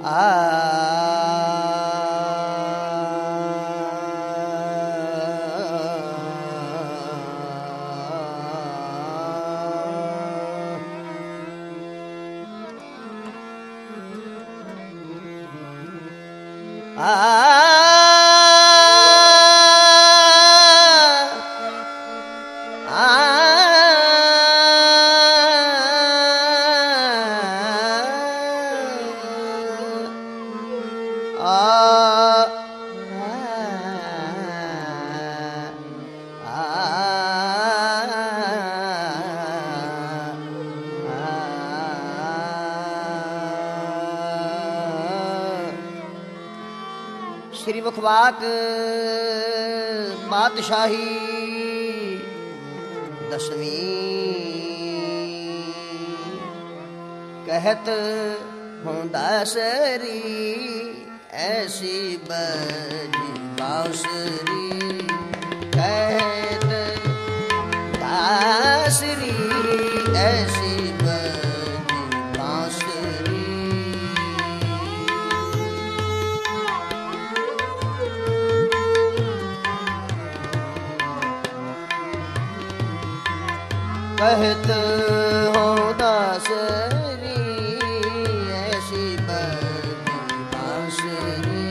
श्री मुखवाक बादशाही दसवीं कहत हूँ दासरी ऐसी बजी बांसुरी कहत दासरी ऐसी बजी बांसुरी कहत हो दासरी ऐसी बजी बांसुरी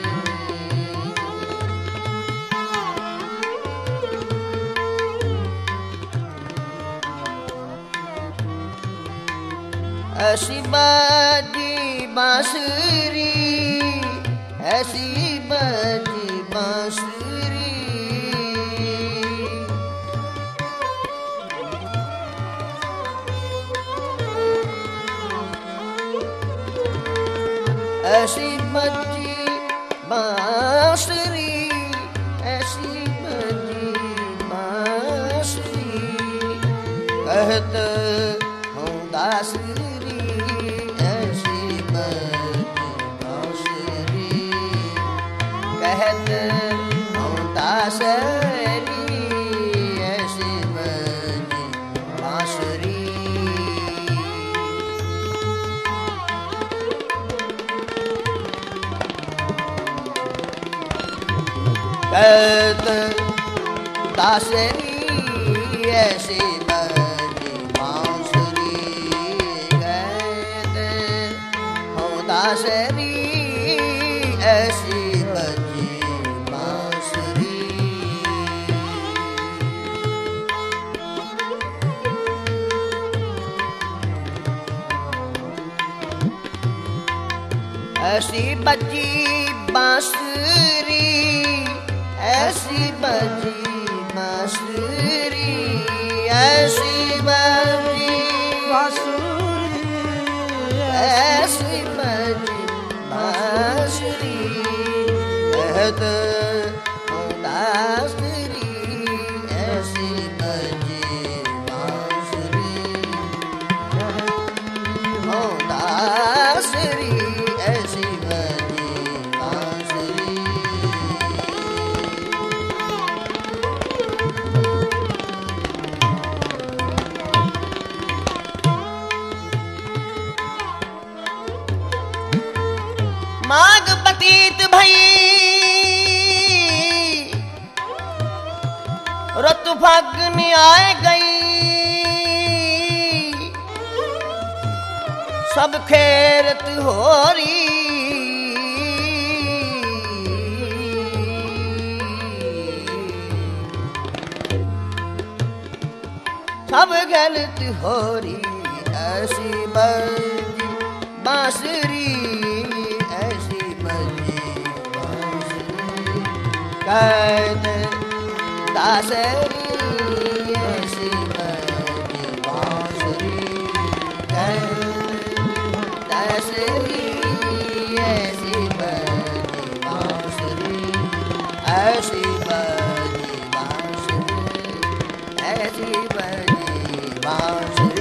ऐसी बजी बांसुरी ऐसी बजी बांसुरी ऐसी बजी बांसुरी ऐसी बजी बांसुरी कहत हूँ दासरी ऐसी बजी बांसुरी कहत हूँ दासरी ऐसी बजी बांसुरी कहत दासरी ऐसी बजी बांसुरी कहत हूँ दासरी ऐसी बजी बांसुरी ऐसी बजी बांसुरी ऐसी बजी बांसुरी ऐसी बजी बांसुरी ऐसी बजी बांसुरी कहत हूँ दासरी ऐसी बजी बांसुरी हूँ दासरी ऐसी बजी बांसुरी माघ बतीत भई रुत फागुन आए गई सब खेरत होरी सब गलत होरी ऐसी बजी बांसुरी ऐसी बजी बांसुरी कहत दासरी ऐसी बजी बांसुरी कहत दासरी ऐसी बजी बांसुरी ऐसी बजी बांसुरी ऐसी बजी बांसुरी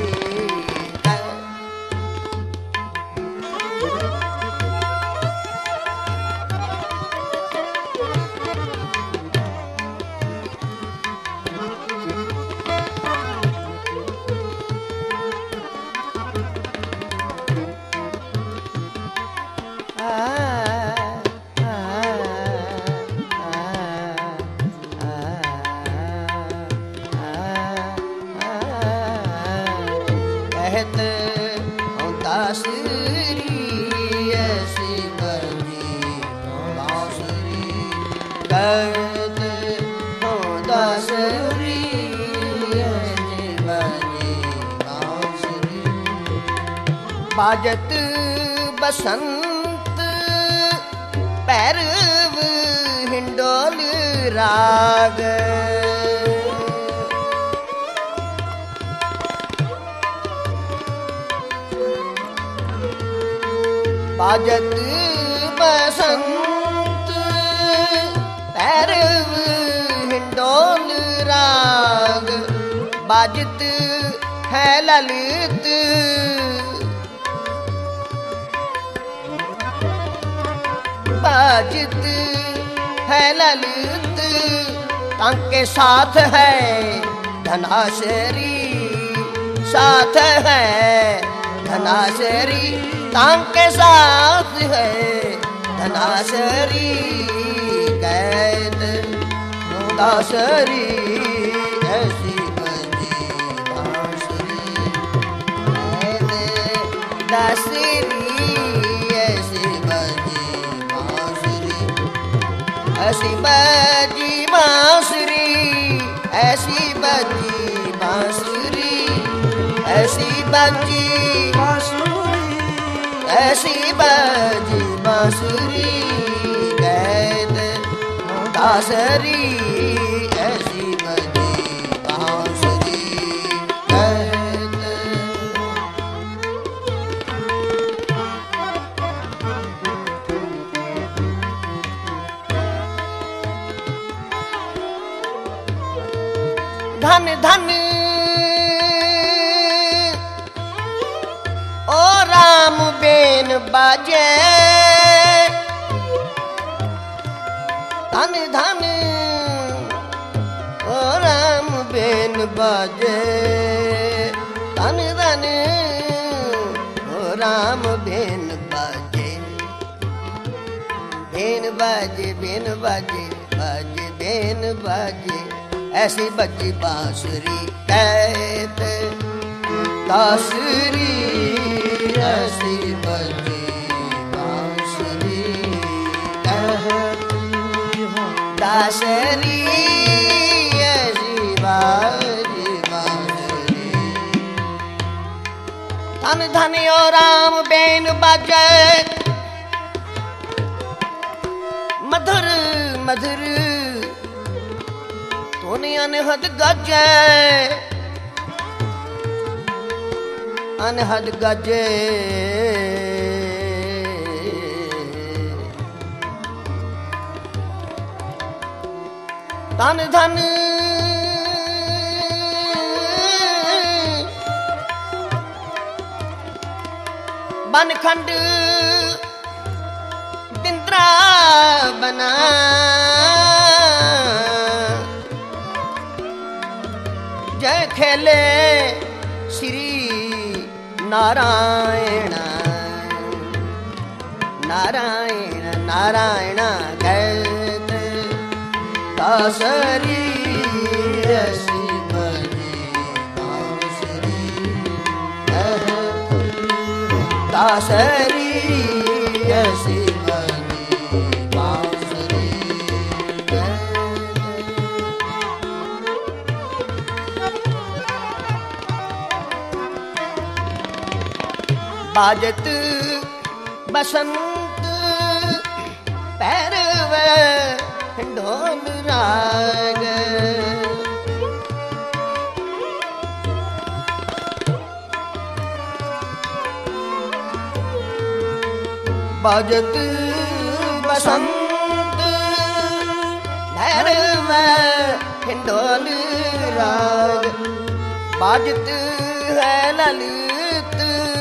बांसुरी ऐसी बजी बांसुरी कहते हो दासुरी ऐसी बजी बांसुरी बाजत बसंत पैरव हिंडोल राग बाजत बसंत पैरव हिंडोल राग बाजत है ललित बाजत है ललित ताके साथ है धनाशरी साथ है धनाशरी ताके साथ है धनाशरी कैद दासरी ऐसी बजी बांसुरी कैद दासरी ऐसी बजी बांसुरी ऐसी बजी बांसुरी ऐसी बजी बांसुरी ऐसी बजी बांसुरी ऐसी बजी बांसुरी कैद दासरी ऐसी बजी बांसुरी कैद धन धन ओ राम बेन बाजे धन धन ओ राम बेन बाजे धन धन ओ राम बेन बाजे बेन बाजे बेन बाजे बाजे बेन बाजे ऐसी बजी बांसुरी कहते दासरी ऐसी बजी बांसुरी कहते दासरी ऐसी बजी बांसुरी धन धन ओ राम बेन बाजे मधुर मधुर तूने अनहद गजे अनहद गजे धन धन बनखंड बिंद्रा बना जय खेले श्री नारायण नारायण नारायण कहते दासरी ऐसी बजी बांसुरी दासरी ऐसी बजी बांसुरी बाजत बसंत पैरव ढोल राग बाजत बसंत पैरव ढोल राग बाजत है ललित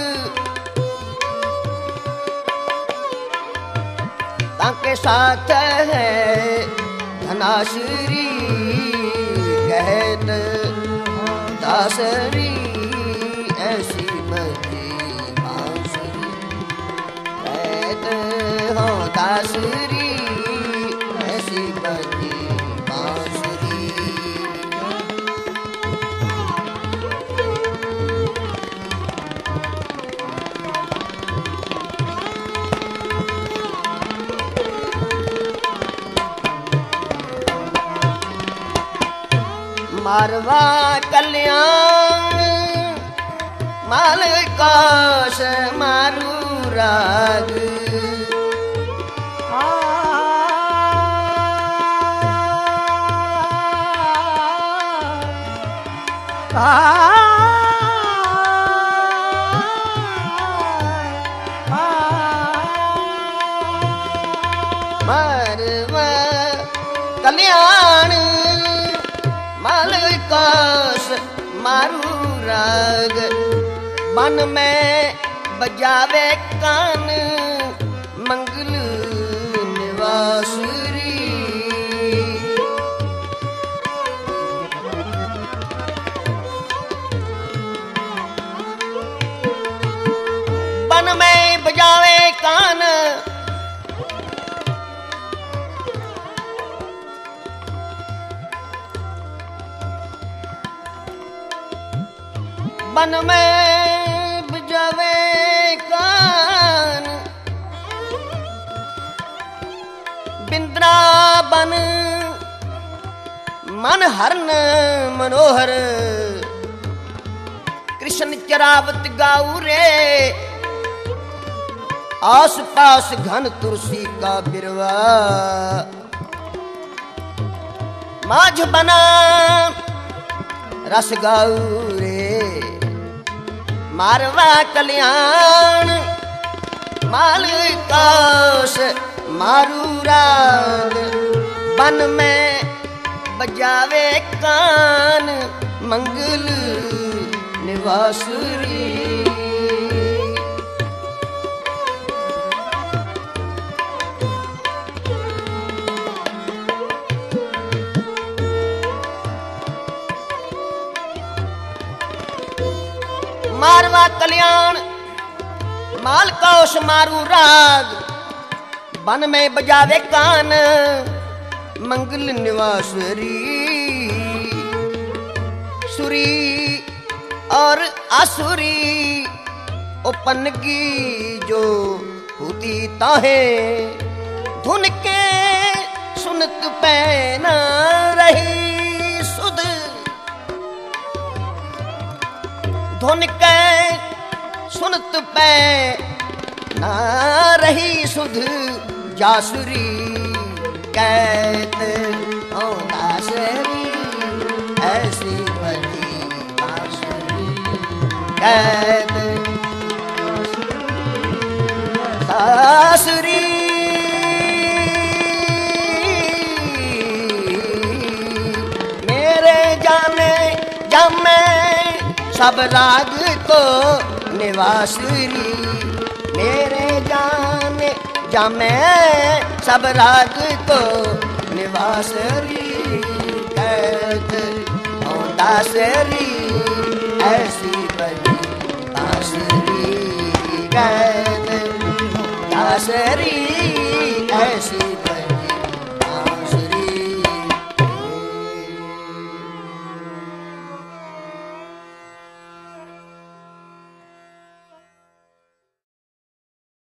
ताके साथ है धनाश्री कहत दासरी ऐसी बजी बांसुरी कहत हो दासरी ऐसी बजी बांसुरी मारवा कल्याण माल काश मारू राग मारवा कल्याण माल काश मारू राग बन में बजावे कान मंगल निवासरी बन में बजावे कान बन में बजावे कान बिंद्रावन मन हरन मनोहर कृष्ण चरावत गाऊ रे आस पास घन तुलसी का बिरवा माझ बना रस गाऊ रे मारवा कल्याण माल काश मारू राग बन में बजावे कान मंगल निवासरी मारवा कल्याण माल काश मारू राग बन में बजावे कान मंगल निवासरी सुरी और आसुरी ओपन की जो होती ताहे धुन के सुनत पैना रही सुध धुन के सुनत पै ना रही सुध जासुरी कैत हो दासरी ऐसी बड़ी बांसुरी कैत दासुरी मेरे जाने जमे सब राग को निवासरी मेरे जाने जमे सब राग को निवासरी कैद हो दासरी ऐसी बड़ी बांसुरी कैद दासरी